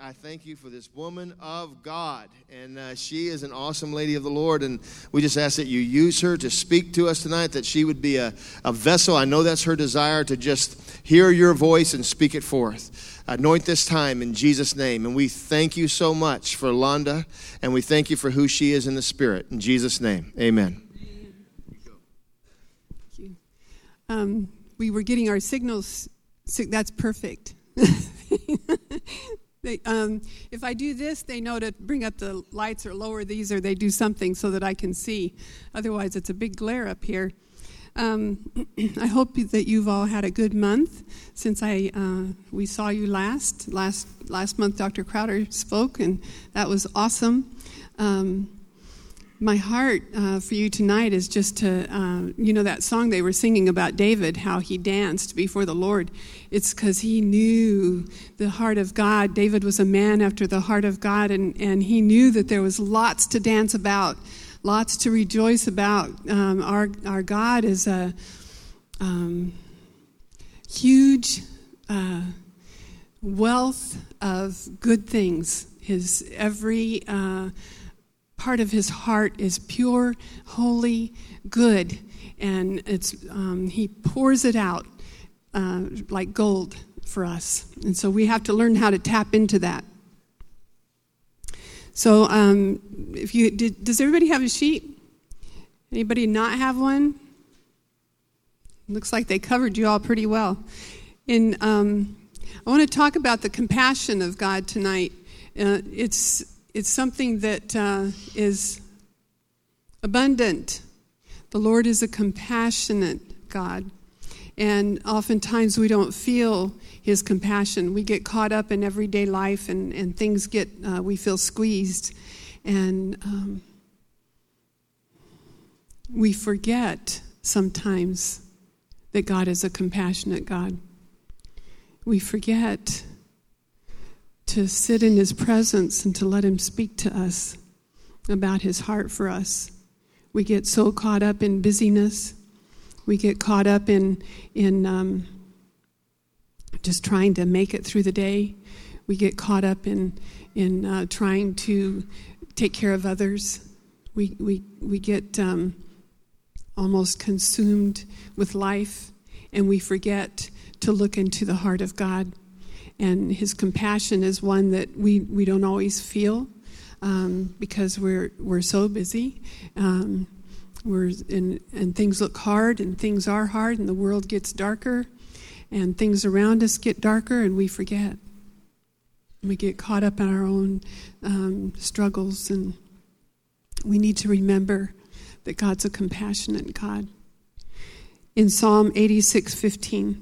I thank you for this woman of God, and she is an awesome lady of the Lord, and we just ask that you use her to speak to us tonight, that she would be a vessel. I know that's her desire, to just hear your voice and speak it forth. Anoint this time in Jesus' name, and we thank you so much for Londa, and we thank you for who she is in the Spirit. In Jesus' name, amen. Thank you. We were getting our signals. That's perfect. If I do this, they know to bring up the lights or lower these, or they do something so that I can see. Otherwise, it's a big glare up here. I hope that you've all had a good month since we saw you last month. Dr. Crowder spoke, and that was awesome. My heart for you tonight is just to, that song they were singing about David, how he danced before the Lord. It's because he knew the heart of God. David was a man after the heart of God, and he knew that there was lots to dance about, lots to rejoice about. Our God is a huge wealth of good things. His every part of his heart is pure, holy, good, and it's he pours it out like gold for us, and so we have to learn how to tap into that. So, does everybody have a sheet? Anybody not have one? Looks like they covered you all pretty well. I want to talk about the compassion of God tonight. It's something that is abundant. The Lord is a compassionate God. And oftentimes we don't feel his compassion. We get caught up in everyday life, and things we feel squeezed. And we forget sometimes that God is a compassionate God. We forget to sit in his presence and to let him speak to us about his heart for us. We get so caught up in busyness. We get caught up in just trying to make it through the day. We get caught up in trying to take care of others. We get almost consumed with life, and we forget to look into the heart of God. And his compassion is one that we don't always feel because we're so busy. And things look hard, and things are hard, and the world gets darker, and things around us get darker, and we forget. We get caught up in our own struggles, and we need to remember that God's a compassionate God. In Psalm 86:15.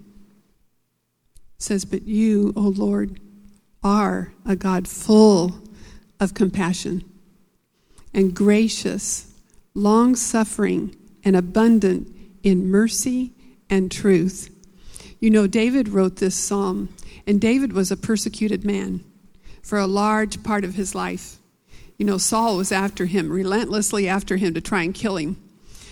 Says, "But you, O Lord, are a God full of compassion and gracious, long-suffering, and abundant in mercy and truth." You know, David wrote this psalm, and David was a persecuted man for a large part of his life. You know, Saul was after him, relentlessly after him to try and kill him.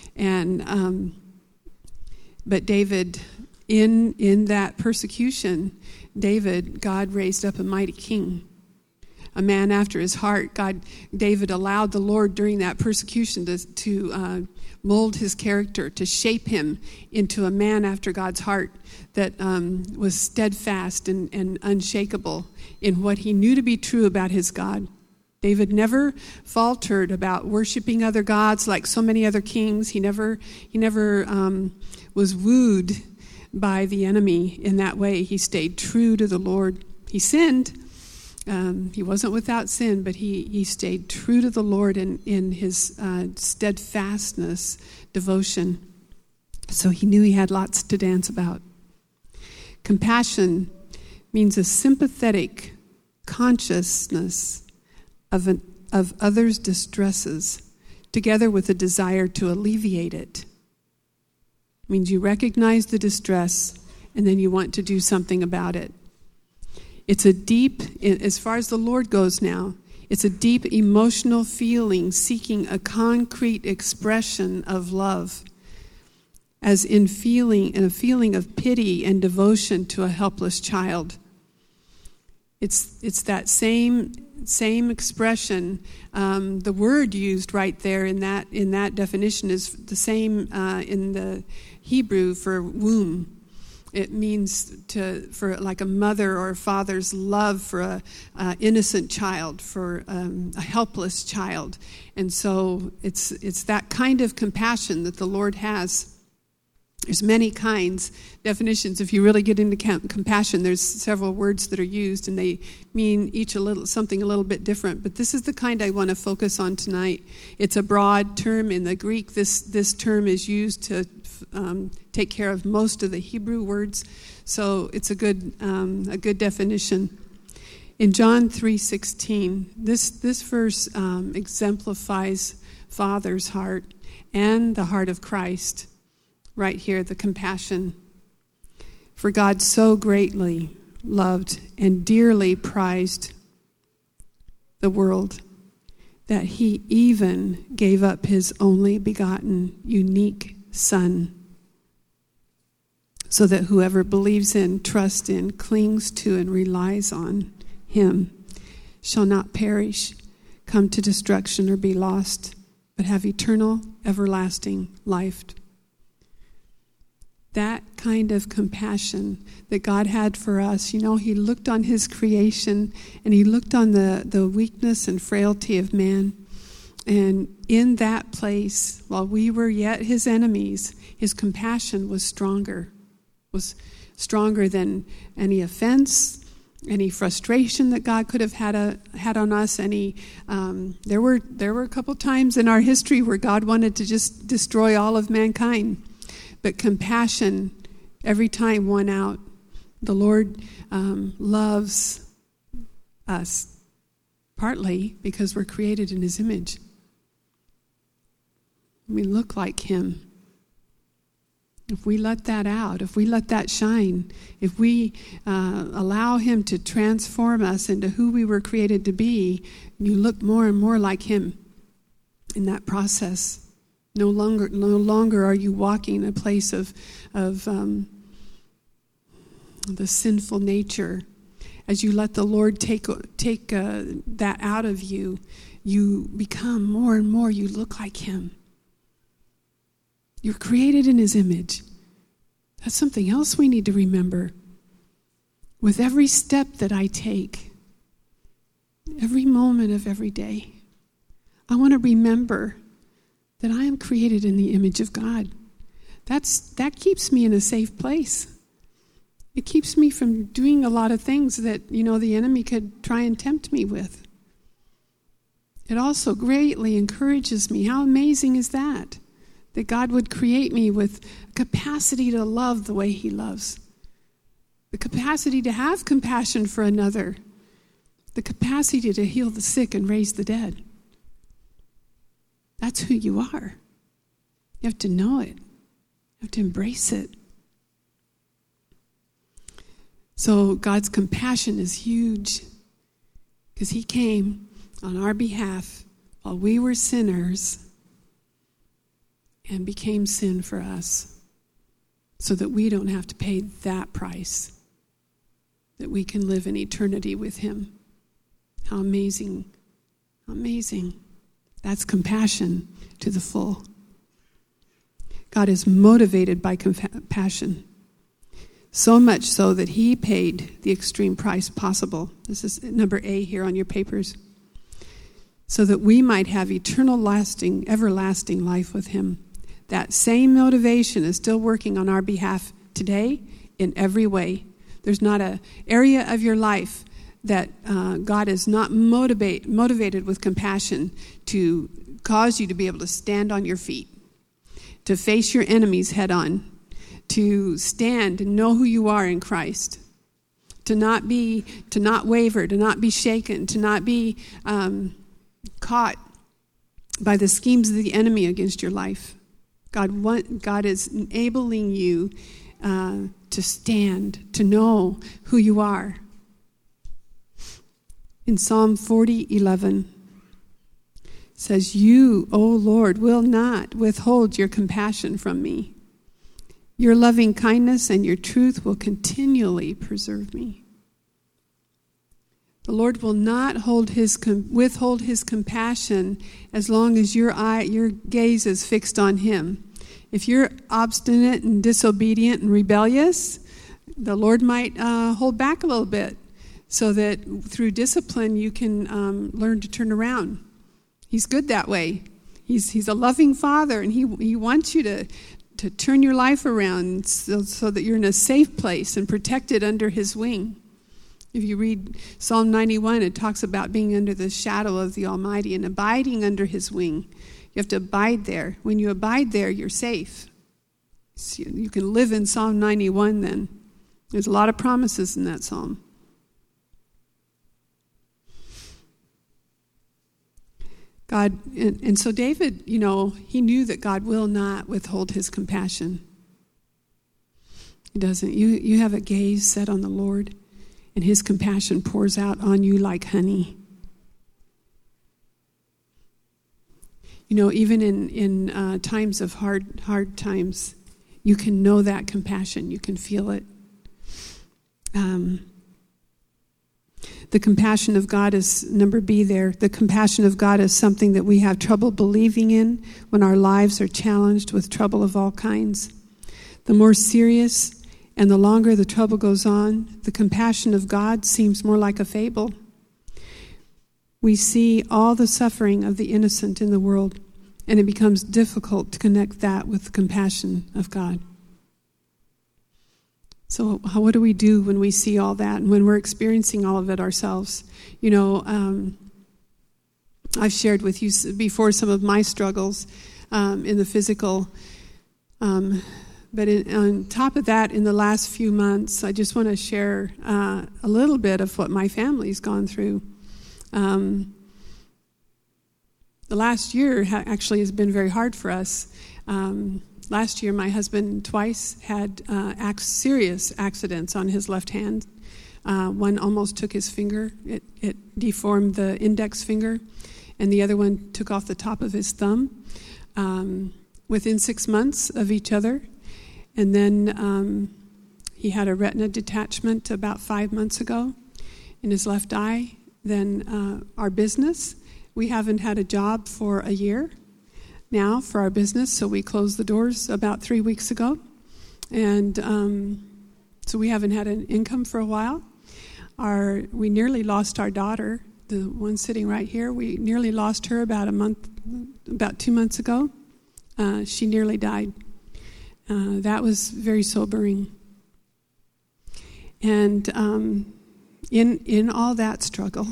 And but David, in that persecution, God raised up a mighty king, a man after his heart. David allowed the Lord during that persecution to mold his character, to shape him into a man after God's heart that was steadfast and unshakable in what he knew to be true about his God. David never faltered about worshiping other gods like so many other kings. He never was wooed by the enemy in that way. He stayed true to the Lord. He sinned. He wasn't without sin, but he stayed true to the Lord in his steadfastness, devotion. So he knew he had lots to dance about. Compassion means a sympathetic consciousness of others' distresses, together with a desire to alleviate it. It means you recognize the distress, and then you want to do something about it. It's a deep, as far as the Lord goes now, it's a deep emotional feeling seeking a concrete expression of love, as in a feeling of pity and devotion to a helpless child. It's that same expression. The word used right there in that definition is the same in the Hebrew for womb. It means for like a mother or a father's love for a innocent child, for a helpless child, and so it's that kind of compassion that the Lord has. There's many kinds, definitions. If you really get into compassion, there's several words that are used, and they mean each something a little bit different. But this is the kind I want to focus on tonight. It's a broad term in the Greek. This term is used to take care of most of the Hebrew words, so it's a good definition. In John 3:16, this verse exemplifies Father's heart and the heart of Christ. Right here, the compassion. For God so greatly loved and dearly prized the world that he even gave up his only begotten, unique Son, so that whoever believes in, trusts in, clings to, and relies on him shall not perish, come to destruction, or be lost, but have eternal, everlasting life. That kind of compassion that God had for us, he looked on his creation and he looked on the weakness and frailty of man. And in that place, while we were yet his enemies, his compassion was stronger than any offense, any frustration that God could have had on us. There were a couple times in our history where God wanted to just destroy all of mankind. But compassion, every time, won out. The Lord loves us, partly because we're created in his image. We look like him. If we let that out, if we let that shine, if we allow him to transform us into who we were created to be, you look more and more like him in that process. No longer are you walking in a place of the sinful nature. As you let the Lord take that out of you, you become more and more, you look like him. You're created in his image. That's something else we need to remember. With every step that I take, every moment of every day, I want to remember that I am created in the image of God. That keeps me in a safe place. It keeps me from doing a lot of things that, the enemy could try and tempt me with. It also greatly encourages me. How amazing is that? That God would create me with capacity to love the way he loves. The capacity to have compassion for another. The capacity to heal the sick and raise the dead. That's who you are. You have to know it. You have to embrace it. So God's compassion is huge because he came on our behalf while we were sinners and became sin for us so that we don't have to pay that price, that we can live in eternity with him. How amazing. How amazing. That's compassion to the full. God is motivated by compassion, so much so that he paid the extreme price possible. This is number A here on your papers. So that we might have eternal, lasting, everlasting life with him. That same motivation is still working on our behalf today in every way. There's not an area of your life that God is not motivated with compassion to cause you to be able to stand on your feet, to face your enemies head on, to stand and know who you are in Christ, to not waver, to not be shaken, to not be caught by the schemes of the enemy against your life. God is enabling you to stand, to know who you are. In Psalm 40:11 says, "You, O Lord, will not withhold your compassion from me. Your loving kindness and your truth will continually preserve me." The Lord will not withhold his compassion as long as your gaze is fixed on him. If you're obstinate and disobedient and rebellious, the Lord might hold back a little bit so that through discipline you can learn to turn around. He's good that way. He's a loving Father, and he wants you to turn your life around so that you're in a safe place and protected under his wing. If you read Psalm 91, it talks about being under the shadow of the Almighty and abiding under his wing. You have to abide there. When you abide there, you're safe. So you can live in Psalm 91 then. There's a lot of promises in that psalm. God, and so David, he knew that God will not withhold his compassion. He doesn't. You have a gaze set on the Lord, and his compassion pours out on you like honey. Even in times of hard times, you can know that compassion. You can feel it. The compassion of God is, number B there, the compassion of God is something that we have trouble believing in when our lives are challenged with trouble of all kinds. The more serious and the longer the trouble goes on, the compassion of God seems more like a fable. We see all the suffering of the innocent in the world, and it becomes difficult to connect that with the compassion of God. So what do we do when we see all that and when we're experiencing all of it ourselves? I've shared with you before some of my struggles in the physical. But on top of that, in the last few months, I just want to share a little bit of what my family's gone through. The last year actually has been very hard for us. Last year, my husband twice had serious accidents on his left hand. One almost took his finger. It deformed the index finger. And the other one took off the top of his thumb within 6 months of each other. And then he had a retina detachment about 5 months ago in his left eye. Then our business, we haven't had a job for a year now for our business, so we closed the doors about 3 weeks ago. And so we haven't had an income for a while. We nearly lost our daughter, the one sitting right here. We nearly lost her about 2 months ago. She nearly died. That was very sobering. And in all that struggle,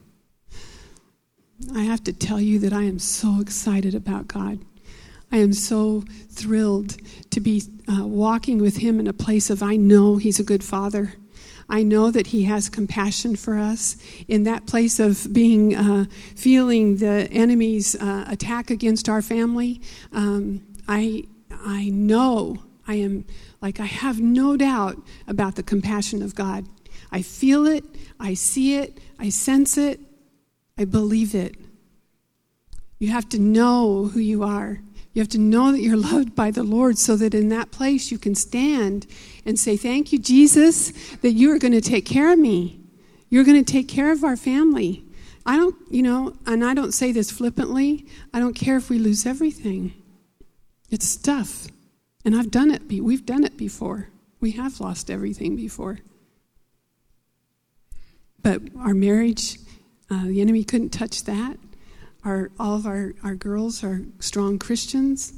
I have to tell you that I am so excited about God. I am so thrilled to be walking with him in a place of I know he's a good father. I know that he has compassion for us. In that place of being, feeling the enemy's attack against our family, I know, I have no doubt about the compassion of God. I feel it, I see it, I sense it, I believe it. You have to know who you are. You have to know that you're loved by the Lord so that in that place you can stand and say, thank you, Jesus, that you are going to take care of me. You're going to take care of our family. I don't, and I don't say this flippantly, I don't care if we lose everything. It's tough. And I've done it. We've done it before. We have lost everything before. But our marriage, the enemy couldn't touch that. All of our girls are strong Christians.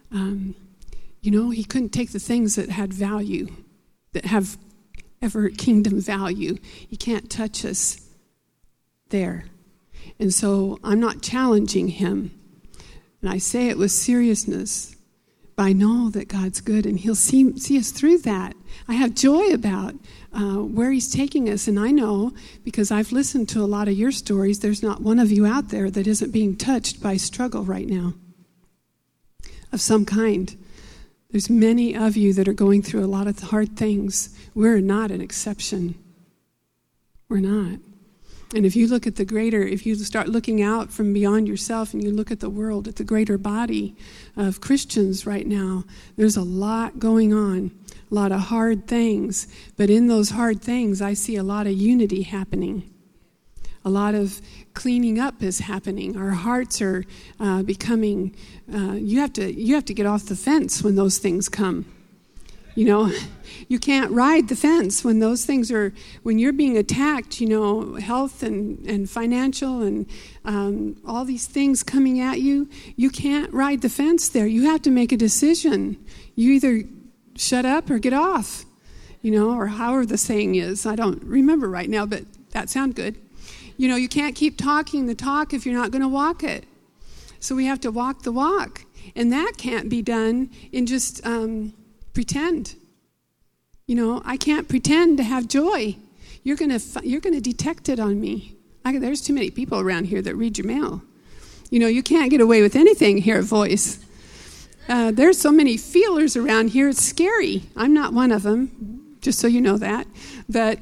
He couldn't take the things that had value, that have ever kingdom value. He can't touch us there. And so I'm not challenging him. And I say it with seriousness. But I know that God's good, and he'll see us through that. I have joy about where he's taking us, and I know, because I've listened to a lot of your stories, there's not one of you out there that isn't being touched by struggle right now of some kind. There's many of you that are going through a lot of hard things. We're not an exception. We're not. And if you look at if you start looking out from beyond yourself and you look at the world, at the greater body of Christians right now, there's a lot going on, a lot of hard things. But in those hard things, I see a lot of unity happening. A lot of cleaning up is happening. Our hearts are becoming. You have to get off the fence when those things come. You know, you can't ride the fence when those things are, when you're being attacked, you know, health and financial and all these things coming at you. You can't ride the fence there. You have to make a decision. You either shut up or get off, you know, or however the saying is. I don't remember right now, but that sounds good. You know, you can't keep talking the talk if you're not going to walk it. So we have to walk the walk. And that can't be done in just pretend. You know, I can't pretend to have joy. You're going to detect it on me. There's too many people around here that read your mail. You know, you can't get away with anything here at Voice. There's so many feelers around here. It's scary. I'm not one of them, just so you know that. But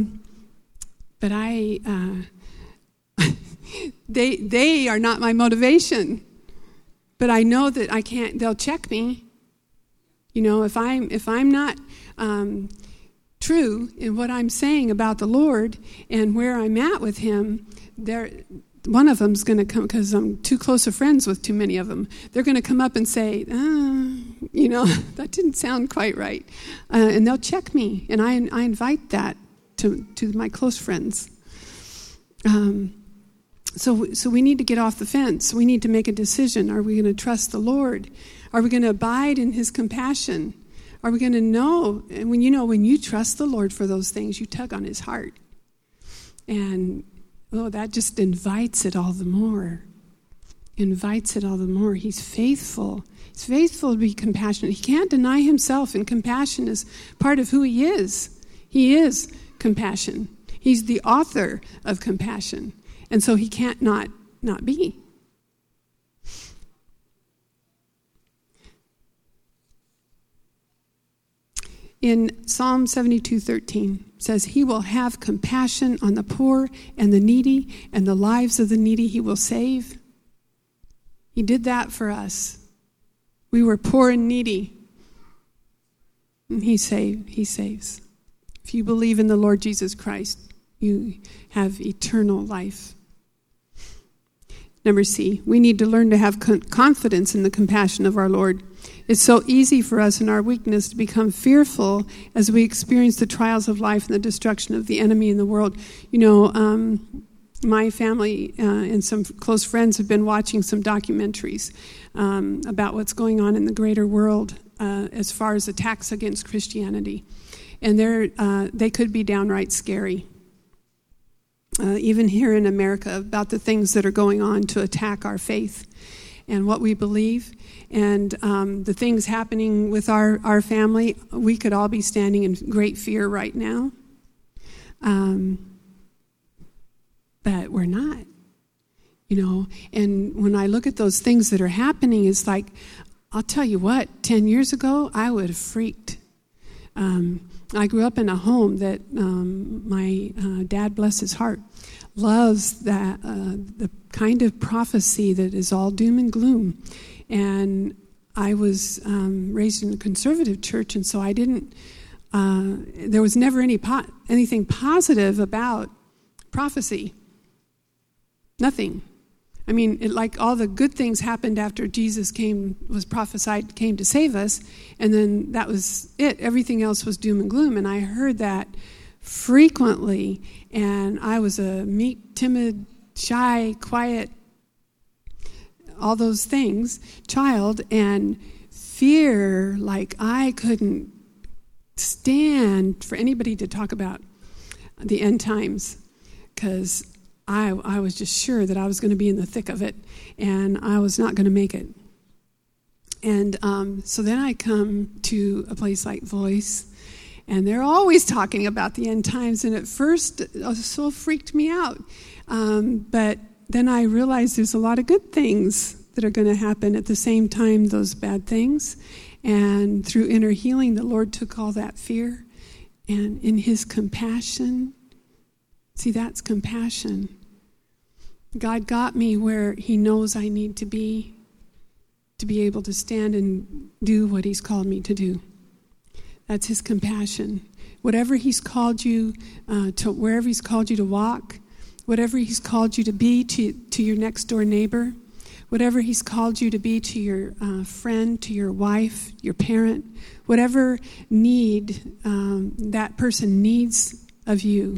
they are not my motivation. But I know that I can't. They'll check me. You know, if I'm not true in what I'm saying about the Lord and where I'm at with Him, one of them's going to come, because I'm too close of friends with too many of them. They're going to come up and say, you know, that didn't sound quite right, and they'll check me, and I invite that to my close friends. So we need to get off the fence. We need to make a decision. Are we going to trust the Lord? Are we going to abide in His compassion? Are we going to know? And when you trust the Lord for those things, you tug on His heart. And, that just invites it all the more. Invites it all the more. He's faithful. He's faithful to be compassionate. He can't deny Himself, and compassion is part of who He is. He is compassion. He's the author of compassion. And so He can't not be. In Psalm 72:13 says, He will have compassion on the poor and the needy, and the lives of the needy He will save. He did that for us. We were poor and needy, and He saves. If you believe in the Lord Jesus Christ, you have eternal life. Number C, we need to learn to have confidence in the compassion of our Lord. It's so easy for us in our weakness to become fearful as we experience the trials of life and the destruction of the enemy in the world. You know, my family and some close friends have been watching some documentaries about what's going on in the greater world as far as attacks against Christianity. And they could be downright scary. Even here in America, about the things that are going on to attack our faith and what we believe, and the things happening with our family. We could all be standing in great fear right now, but we're not, you know. And when I look at those things that are happening, it's like, I'll tell you what, 10 years ago, I would have freaked. I grew up in a home that my dad, bless his heart, loves that the kind of prophecy that is all doom and gloom. And I was raised in a conservative church, and so I didn't. There was never anything positive about prophecy. Nothing. I mean, like all the good things happened after Jesus was prophesied, came to save us, and then that was it. Everything else was doom and gloom, and I heard that frequently, and I was a meek, timid, shy, quiet, all those things, child, and fear, like I couldn't stand for anybody to talk about the end times, because I was just sure that I was going to be in the thick of it, and I was not going to make it. And so then I come to a place like Voice, and they're always talking about the end times, and at first it so freaked me out. But then I realized there's a lot of good things that are going to happen at the same time, those bad things. And through inner healing, the Lord took all that fear, and in His compassion, see, that's compassion. God got me where He knows I need to be able to stand and do what He's called me to do. That's His compassion. Whatever He's called you to, wherever He's called you to walk, whatever he's called you to be to your next door neighbor, whatever he's called you to be to your friend, to your wife, your parent, whatever need that person needs of you,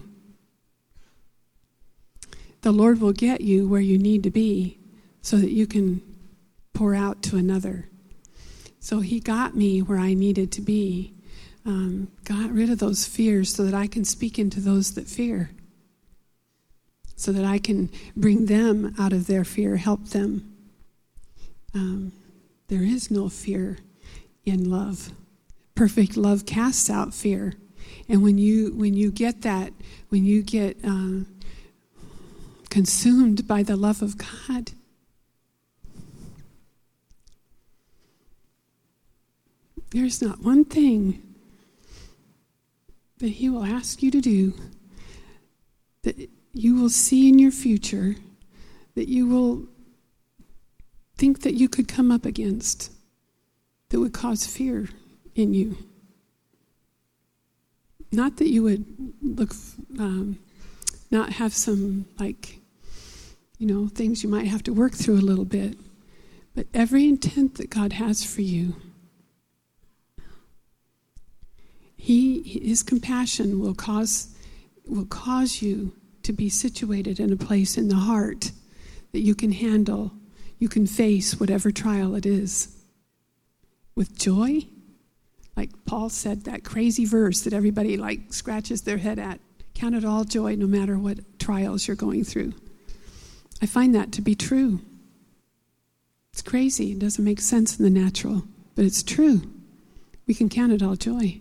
the Lord will get you where you need to be so that you can pour out to another. So he got me where I needed to be, got rid of those fears so that I can speak into those that fear, so that I can bring them out of their fear, help them. There is no fear in love. Perfect love casts out fear. And when you get that, when you get consumed by the love of God, there's not one thing that he will ask you to do that you will see in your future that you will think that you could come up against that would cause fear in you. Not that you would look, not have some things you might have to work through a little bit, but every intent that God has for you, His compassion will cause you to be situated in a place in the heart that you can handle, you can face whatever trial it is with joy. Like Paul said, that crazy verse that everybody scratches their head at. Count it all joy no matter what trials you're going through. I find that to be true. It's crazy. It doesn't make sense in the natural, but it's true. We can count it all joy.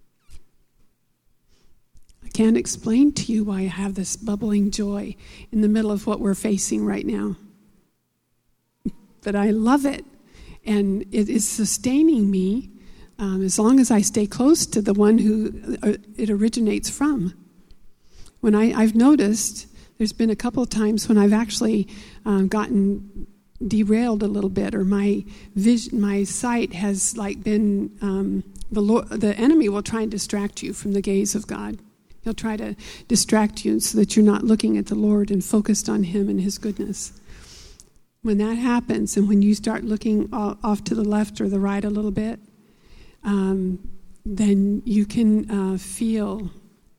I can't explain to you why I have this bubbling joy in the middle of what we're facing right now. But I love it, and it is sustaining me as long as I stay close to the one who it originates from. When I've noticed, there's been a couple of times when I've actually gotten derailed a little bit, or my sight has been the enemy will try and distract you from the gaze of God. He'll try to distract you so that you're not looking at the Lord and focused on Him and His goodness. When that happens, and when you start looking off to the left or the right a little bit, then you can feel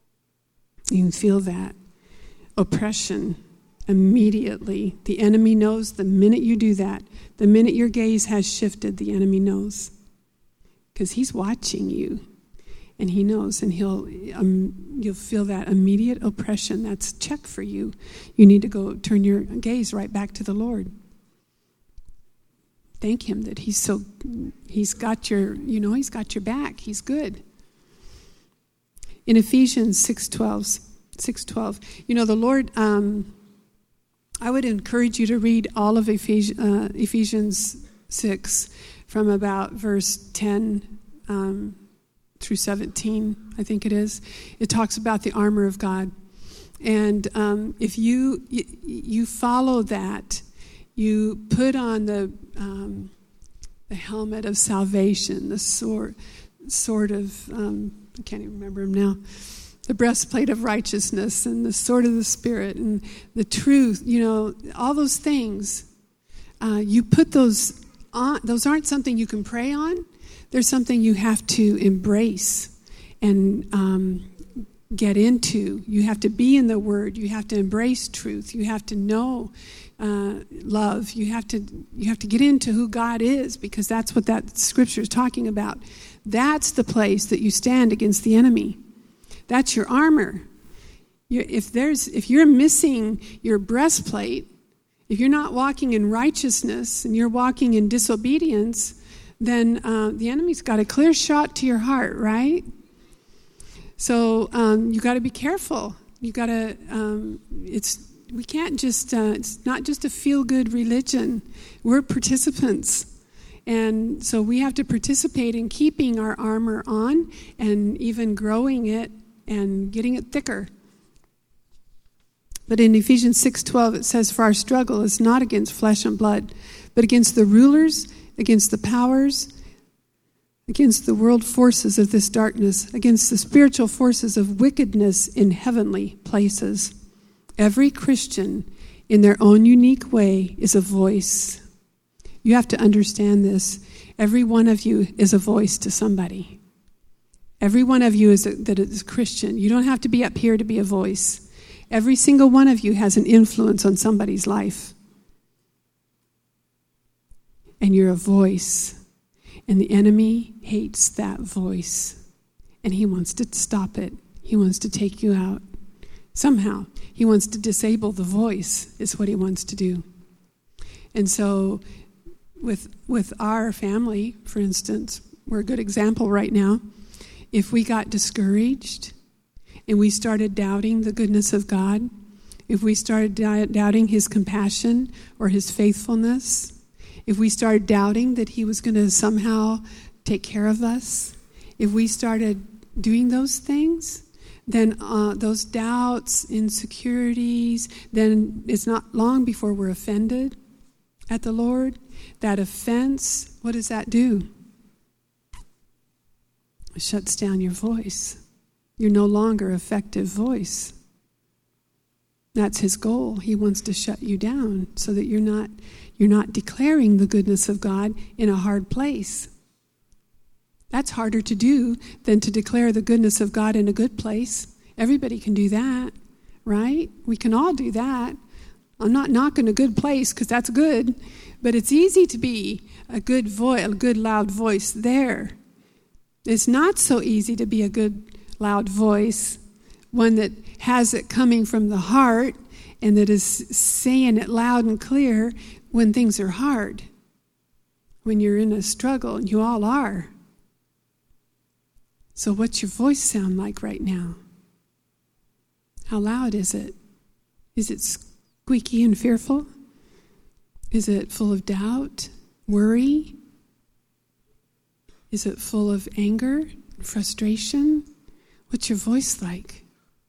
that oppression immediately. The enemy knows the minute you do that, the minute your gaze has shifted, the enemy knows. Because he's watching you, and he knows, and you'll feel that immediate oppression. That's a check for you. You need to go turn your gaze right back to the Lord. Thank him that he's got your back. He's good. In Ephesians 6:12, the Lord, I would encourage you to read all of Ephesians 6 from about verse 10 through 17, I think it is. It talks about the armor of God. And if you follow that, you put on the helmet of salvation, the sword of, I can't even remember them now, the breastplate of righteousness, and the sword of the Spirit, and the truth, all those things. You put those on. Those aren't something you can pray on. They're something you have to embrace and get into. You have to be in the Word. You have to embrace truth. You have to know love. You have to get into who God is, because that's what that scripture is talking about. That's the place that you stand against the enemy. That's your armor. If you're missing your breastplate, if you're not walking in righteousness and you're walking in disobedience, then the enemy's got a clear shot to your heart, right? So you got to be careful. You got to. We can't just. It's not just a feel-good religion. We're participants. And so we have to participate in keeping our armor on and even growing it and getting it thicker. But in Ephesians 6:12 it says, "For our struggle is not against flesh and blood, but against the rulers, against the powers, against the world forces of this darkness, against the spiritual forces of wickedness in heavenly places." Every Christian, in their own unique way, is a voice. You have to understand this. Every one of you is a voice to somebody. Every one of you that is a Christian. You don't have to be up here to be a voice. Every single one of you has an influence on somebody's life. And you're a voice. And the enemy hates that voice. And he wants to stop it. He wants to take you out. Somehow, he wants to disable the voice, is what he wants to do. And so, with our family, for instance, we're a good example right now. If we got discouraged and we started doubting the goodness of God, if we started doubting his compassion or his faithfulness, if we started doubting that he was going to somehow take care of us, if we started doing those things, then those doubts, insecurities, then it's not long before we're offended at the Lord. That offense, what does that do? It shuts down your voice. You're no longer an effective voice. That's his goal. He wants to shut you down so that you're not declaring the goodness of God in a hard place. That's harder to do than to declare the goodness of God in a good place. Everybody can do that, right? We can all do that. I'm not knocking a good place because that's good, but it's easy to be a good voice, a good loud voice there. It's not so easy to be a good loud voice, one that has it coming from the heart and that is saying it loud and clear when things are hard, when you're in a struggle, and you all are. So what's your voice sound like right now? How loud is it? Is it squeaky and fearful? Is it full of doubt, worry? Is it full of anger, frustration? What's your voice like?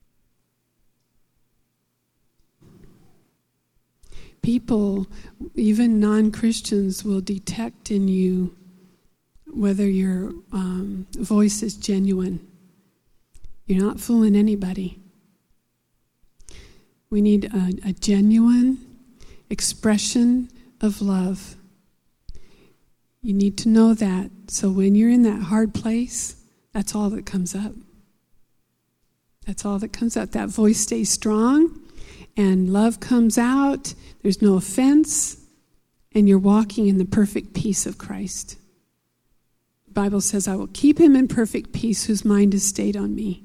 People, even non-Christians, will detect in you whether your voice is genuine. You're not fooling anybody. We need a genuine expression of love. You need to know that. So when you're in that hard place, that's all that comes up. That's all that comes up. That voice stays strong and love comes out. There's no offense, and you're walking in the perfect peace of Christ. The Bible says, I will keep him in perfect peace whose mind is stayed on me.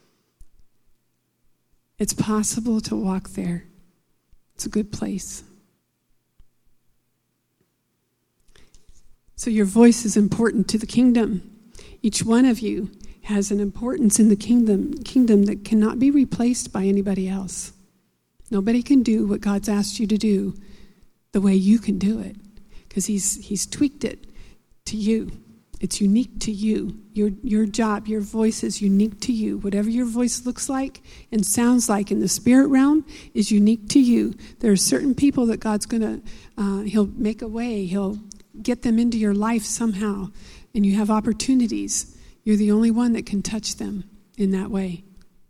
It's possible to walk there. It's a good place. So your voice is important to the kingdom. Each one of you has an importance in the kingdom that cannot be replaced by anybody else. Nobody can do what God's asked you to do the way you can do it, because he's tweaked it to you. It's unique to you. Your job, your voice is unique to you. Whatever your voice looks like and sounds like in the spirit realm is unique to you. There are certain people that God's going to, he'll make a way. He'll get them into your life somehow, and you have opportunities. You're the only one that can touch them in that way.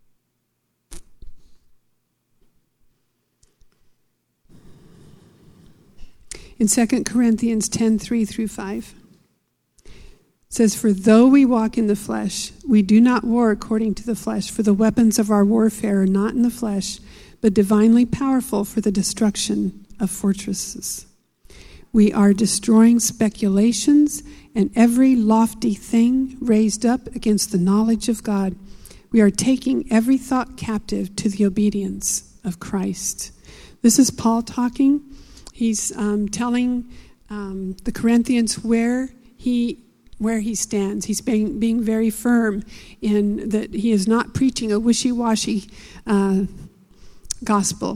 In 2 Corinthians 10:3-5, it says, For though we walk in the flesh, we do not war according to the flesh, for the weapons of our warfare are not in the flesh, but divinely powerful for the destruction of fortresses. We are destroying speculations and every lofty thing raised up against the knowledge of God. We are taking every thought captive to the obedience of Christ. This is Paul talking. He's telling the Corinthians where he stands. He's being very firm in that he is not preaching a wishy-washy gospel.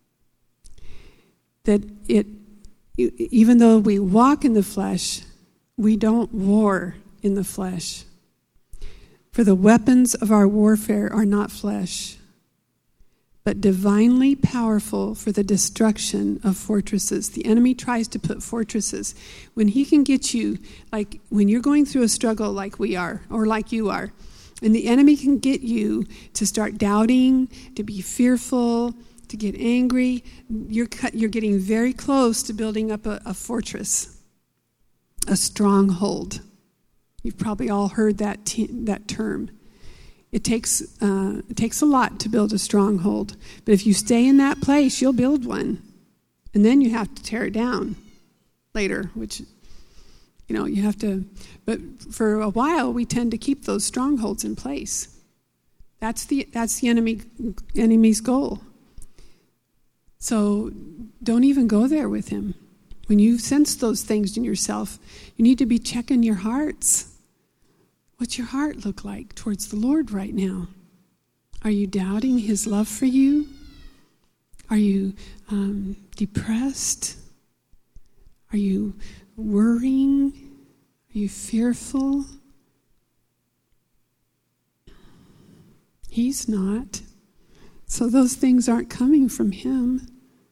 That even though we walk in the flesh, we don't war in the flesh. For the weapons of our warfare are not flesh, but divinely powerful for the destruction of fortresses. The enemy tries to put fortresses. When he can get you, like when you're going through a struggle like we are, or like you are, and the enemy can get you to start doubting, to be fearful, to get angry. You're getting very close to building up a fortress, a stronghold. You've probably all heard that term. It takes a lot to build a stronghold. But if you stay in that place, you'll build one. And then you have to tear it down later, which, you have to. But for a while, we tend to keep those strongholds in place. That's the enemy's goal. So don't even go there with him. When you sense those things in yourself, you need to be checking your hearts. What's your heart look like towards the Lord right now? Are you doubting his love for you? Are you depressed? Are you worrying? Are you fearful? He's not. So those things aren't coming from him.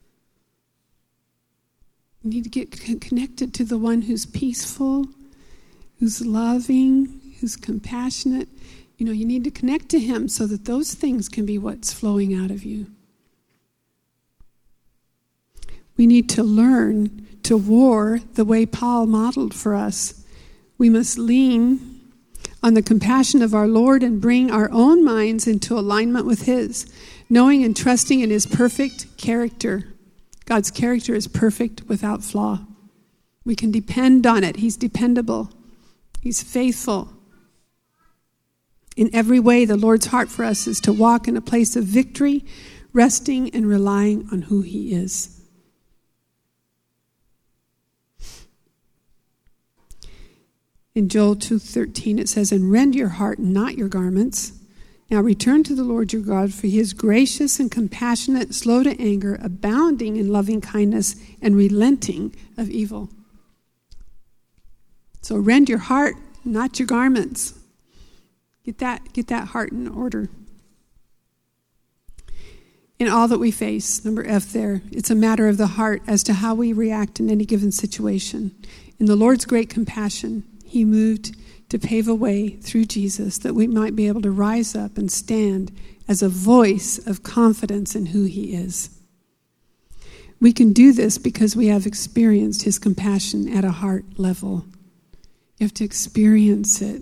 You need to get connected to the one who's peaceful, who's loving, who's compassionate. You need to connect to him so that those things can be what's flowing out of you. We need to learn to war the way Paul modeled for us. We must lean on the compassion of our Lord and bring our own minds into alignment with his, knowing and trusting in his perfect character. God's character is perfect without flaw. We can depend on it. He's dependable. He's faithful. In every way, the Lord's heart for us is to walk in a place of victory, resting and relying on who he is. In Joel 2:13, it says, "And rend your heart, not your garments. Now return to the Lord your God, for he is gracious and compassionate, slow to anger, abounding in loving kindness, and relenting of evil." So rend your heart, not your garments. Get that heart in order. In all that we face, number F there, it's a matter of the heart as to how we react in any given situation. In the Lord's great compassion, he moved to pave a way through Jesus that we might be able to rise up and stand as a voice of confidence in who he is. We can do this because we have experienced his compassion at a heart level. You have to experience it.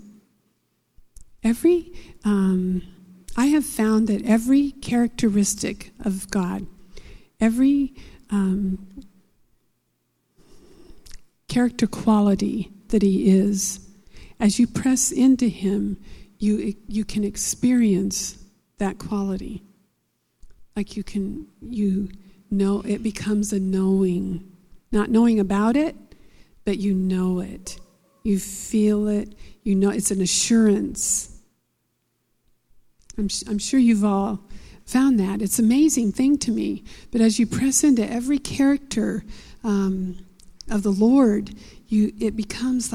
I have found that every characteristic of God, every character quality that he is, as you press into him, you can experience that quality. Like it becomes a knowing. Not knowing about it, but you know it. You feel it. You know it's an assurance. I'm sure you've all found that. It's an amazing thing to me. But as you press into every character of the Lord, it becomes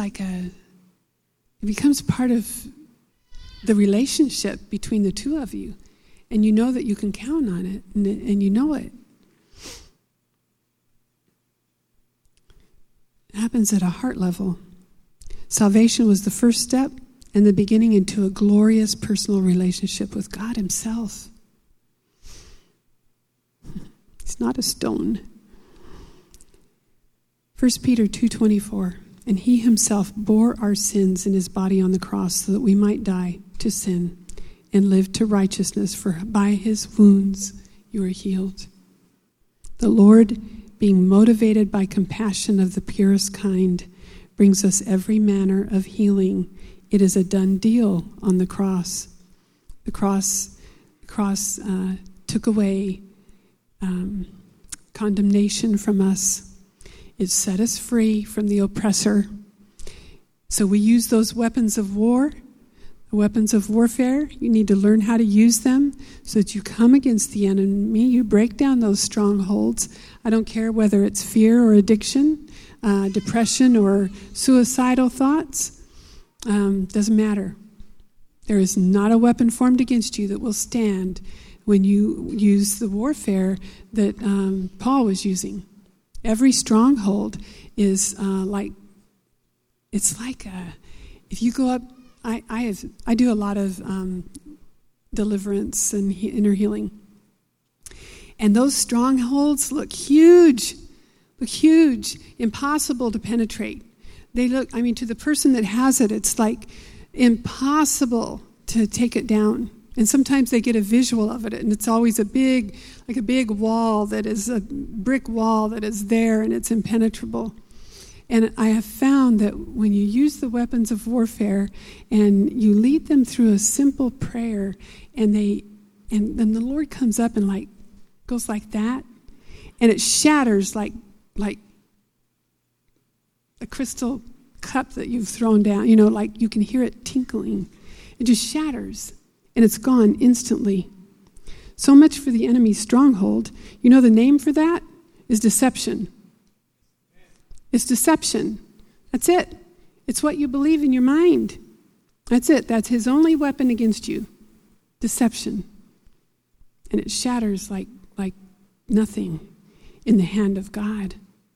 part of the relationship between the two of you. And you know that you can count on it, and you know it. It happens at a heart level. Salvation was the first step and the beginning into a glorious personal relationship with God himself. It's not a stone. 1 Peter 2:24, "And he himself bore our sins in his body on the cross so that we might die to sin and live to righteousness, for by his wounds you are healed." The Lord, being motivated by compassion of the purest kind, brings us every manner of healing. It is a done deal on the cross. The cross took away condemnation from us. It set us free from the oppressor. So we use those weapons of war, the weapons of warfare. You need to learn how to use them so that you come against the enemy. You break down those strongholds. I don't care whether it's fear or addiction, depression or suicidal thoughts. Doesn't matter. There is not a weapon formed against you that will stand when you use the warfare that Paul was using. Every stronghold is if you go up. I do a lot of deliverance and inner healing, And those strongholds look huge, impossible to penetrate. They look, to the person that has it, it's like impossible to take it down. And sometimes they get a visual of it, and it's always a big wall that is a brick wall that is there, and it's impenetrable. And I have found that when you use the weapons of warfare and you lead them through a simple prayer, and then the Lord comes up and goes like that, and it shatters like a crystal cup that you've thrown down, like you can hear it tinkling. It just shatters, and it's gone instantly. So much for the enemy's stronghold. The name for that is deception. It's deception. That's it. It's what you believe in your mind. That's it. That's his only weapon against you. Deception. And it shatters like nothing in the hand of God.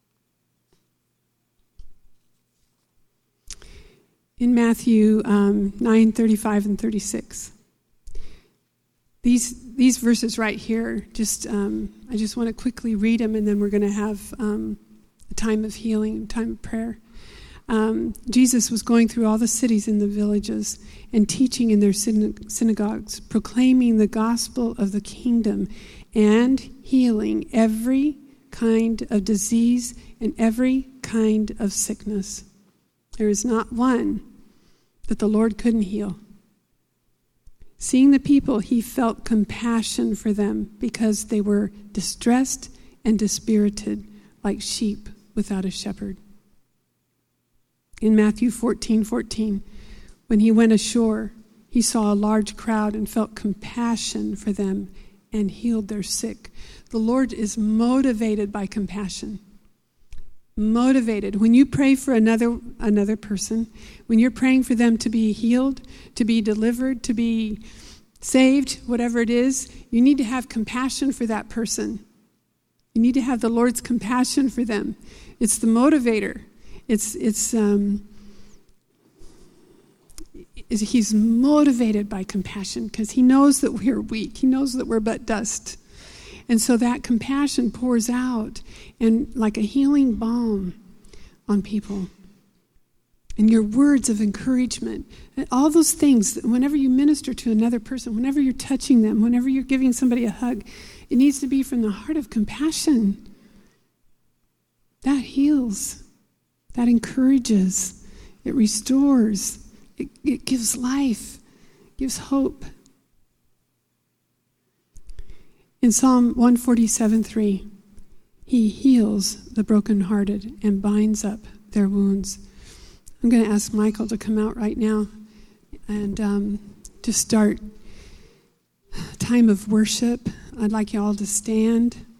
In Matthew 9:35 and 36. These verses right here, I just want to quickly read them, and then we're going to have a time of healing, a time of prayer. Jesus was going through all the cities and the villages and teaching in their synagogues, proclaiming the gospel of the kingdom and healing every kind of disease and every kind of sickness. There is not one that the Lord couldn't heal. Seeing the people, he felt compassion for them because they were distressed and dispirited like sheep without a shepherd. In Matthew 14:14, when he went ashore, he saw a large crowd and felt compassion for them and healed their sick. The Lord is motivated by compassion. Motivated. When you pray for another person, when you're praying for them to be healed, to be delivered, to be saved, whatever it is, you need to have compassion for that person. You need to have the Lord's compassion for them. It's the motivator. He's motivated by compassion because he knows that we're weak. He knows that we're but dust. And so that compassion pours out and like a healing balm on people. And your words of encouragement, and all those things, whenever you minister to another person, whenever you're touching them, whenever you're giving somebody a hug, it needs to be from the heart of compassion. That heals. That encourages. It restores. It gives life. Gives hope. In Psalm 147:3, he heals the brokenhearted and binds up their wounds. I'm going to ask Michael to come out right now and to start a time of worship. I'd like you all to stand.